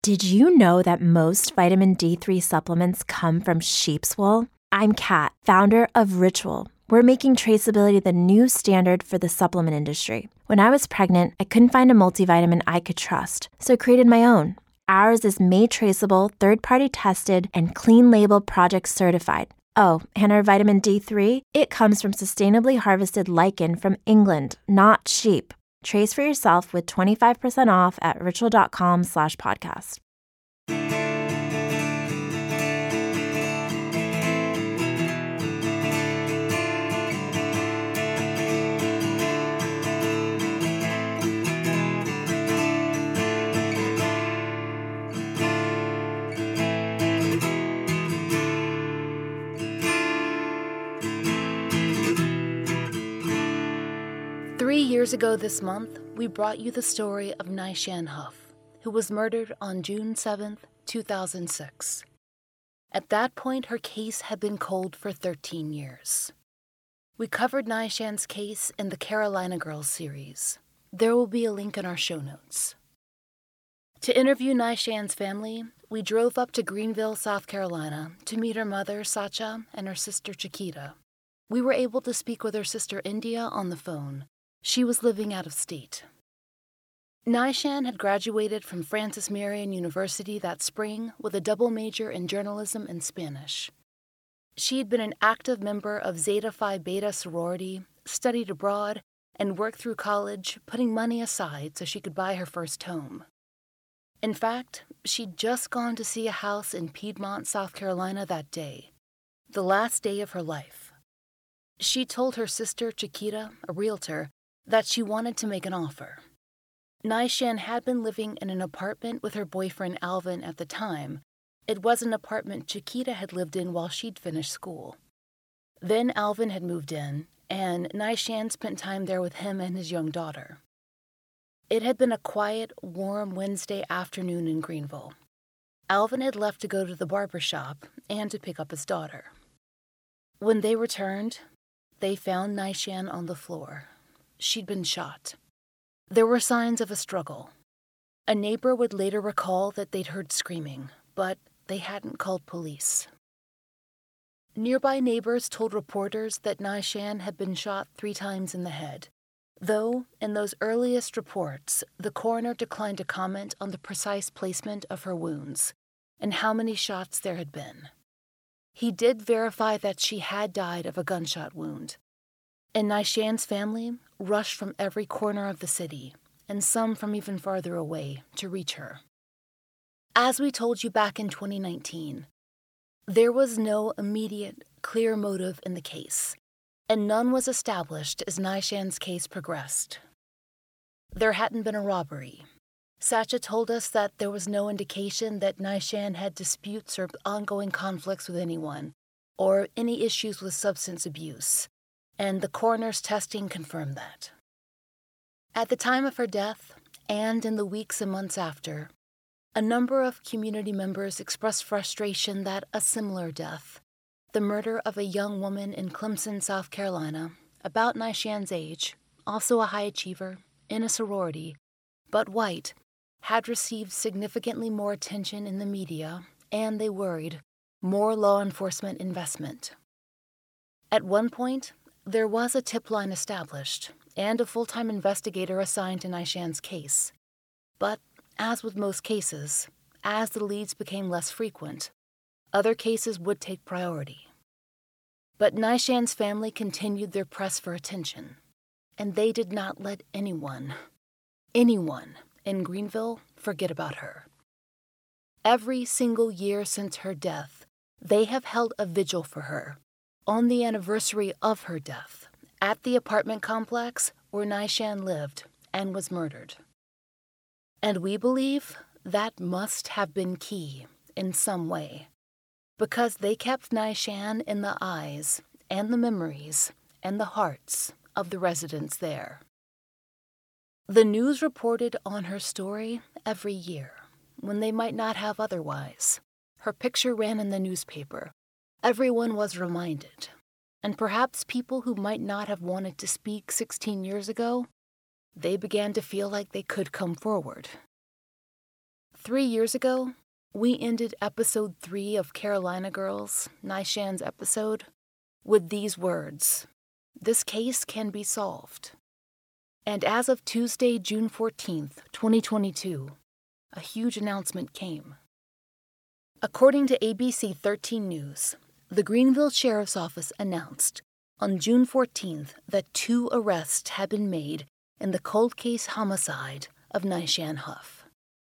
Did you know that most vitamin D3 supplements come from sheep's wool? I'm Kat, founder of Ritual. We're making traceability the new standard for the supplement industry. When I was pregnant, I couldn't find a multivitamin I could trust, so I created my own. Ours is made traceable, third-party tested, and clean label project certified. Oh, and our vitamin D3, it comes from sustainably harvested lichen from England, not sheep. Trace for yourself with 25% off at ritual.com/podcast. 3 years ago this month, we brought you the story of Nai-Shan Huff, who was murdered on June 7th, 2006. At that point, her case had been cold for 13 years. We covered Nai-Shan's case in the Carolina Girls series. There will be a link in our show notes. To interview Nai-Shan's family, we drove up to Greenville, South Carolina, to meet her mother, Sacha, and her sister, Chiquita. We were able to speak with her sister, India, on the phone. She was living out of state. Nai-Shan had graduated from Francis Marion University that spring with a double major in journalism and Spanish. She had been an active member of Zeta Phi Beta sorority, studied abroad, and worked through college, putting money aside so she could buy her first home. In fact, she'd just gone to see a house in Piedmont, South Carolina that day, the last day of her life. She told her sister, Chiquita, a realtor, that she wanted to make an offer. Nai-Shan had been living in an apartment with her boyfriend Alvin at the time. It was an apartment Chiquita had lived in while she'd finished school. Then Alvin had moved in, and Nai-Shan spent time there with him and his young daughter. It had been a quiet, warm Wednesday afternoon in Greenville. Alvin had left to go to the barber shop and to pick up his daughter. When they returned, they found Nai-Shan on the floor. She'd been shot. There were signs of a struggle. A neighbor would later recall that they'd heard screaming, but they hadn't called police. Nearby neighbors told reporters that Nai-Shan had been shot 3 times in the head, though in those earliest reports, the coroner declined to comment on the precise placement of her wounds and how many shots there had been. He did verify that she had died of a gunshot wound, and Nai-Shan's family rushed from every corner of the city, and some from even farther away, to reach her. As we told you back in 2019, there was no immediate, clear motive in the case, and none was established as Nai-Shan's case progressed. There hadn't been a robbery. Sacha told us that there was no indication that Nai-Shan had disputes or ongoing conflicts with anyone, or any issues with substance abuse, and the coroner's testing confirmed that. At the time of her death, and in the weeks and months after, a number of community members expressed frustration that a similar death, the murder of a young woman in Clemson, South Carolina, about Nai-Shan's age, also a high achiever, in a sorority, but white, had received significantly more attention in the media, and they worried, more law enforcement investment. At one point, there was a tip line established and a full-time investigator assigned to Nai-Shan's case. But, as with most cases, as the leads became less frequent, other cases would take priority. But Nai-Shan's family continued their press for attention, and they did not let anyone in Greenville forget about her. Every single year since her death, they have held a vigil for her, on the anniversary of her death, at the apartment complex where Nai-Shan lived and was murdered. And we believe that must have been key in some way, because they kept Nai-Shan in the eyes and the memories and the hearts of the residents there. The news reported on her story every year, when they might not have otherwise. Her picture ran in the newspaper. Everyone was reminded, and perhaps people who might not have wanted to speak 16 years ago, they began to feel like they could come forward. 3 years ago, we ended episode 3 of Carolina Girls, Naishan's episode, with these words: "This case can be solved." And as of Tuesday, June 14th, 2022, a huge announcement came. According to ABC 13 News, the Greenville Sheriff's Office announced on June 14th that 2 arrests had been made in the cold case homicide of Naishan Huff.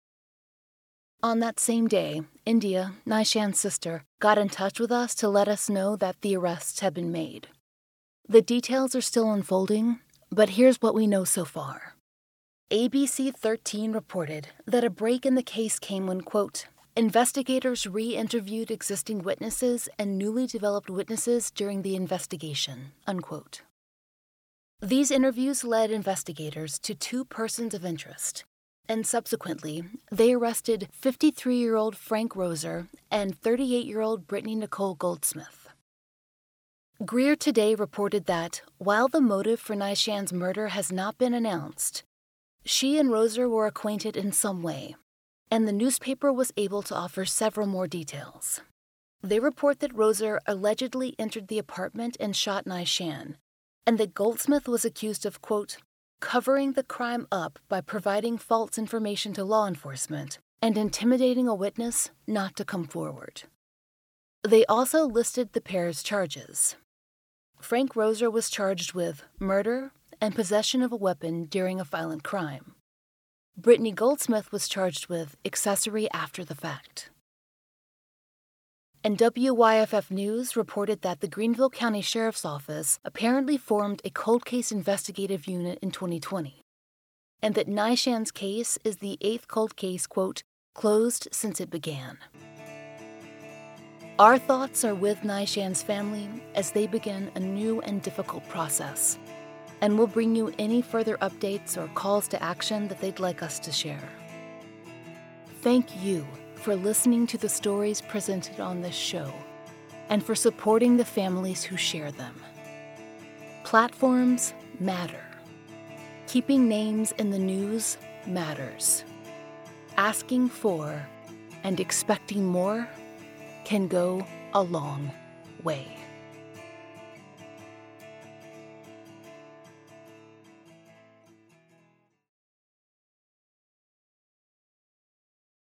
On that same day, India, Naishan's sister, got in touch with us to let us know that the arrests had been made. The details are still unfolding, but here's what we know so far. ABC 13 reported that a break in the case came when, quote, investigators re-interviewed existing witnesses and newly developed witnesses during the investigation, unquote. These interviews led investigators to 2 persons of interest, and subsequently, they arrested 53-year-old Frank Roser and 38-year-old Brittany Nicole Goldsmith. Greer today reported that, while the motive for Naishan's murder has not been announced, she and Roser were acquainted in some way, and the newspaper was able to offer several more details. They report that Roser allegedly entered the apartment and shot Naishan, and that Goldsmith was accused of, quote, covering the crime up by providing false information to law enforcement and intimidating a witness not to come forward. They also listed the pair's charges. Frank Roser was charged with murder and possession of a weapon during a violent crime. Brittany Goldsmith was charged with accessory after the fact. And WYFF News reported that the Greenville County Sheriff's Office apparently formed a cold case investigative unit in 2020, and that Naishan's case is the 8th cold case, quote, closed since it began. Our thoughts are with Naishan's family as they begin a new and difficult process, and we'll bring you any further updates or calls to action that they'd like us to share. Thank you for listening to the stories presented on this show, and for supporting the families who share them. Platforms matter. Keeping names in the news matters. Asking for and expecting more can go a long way.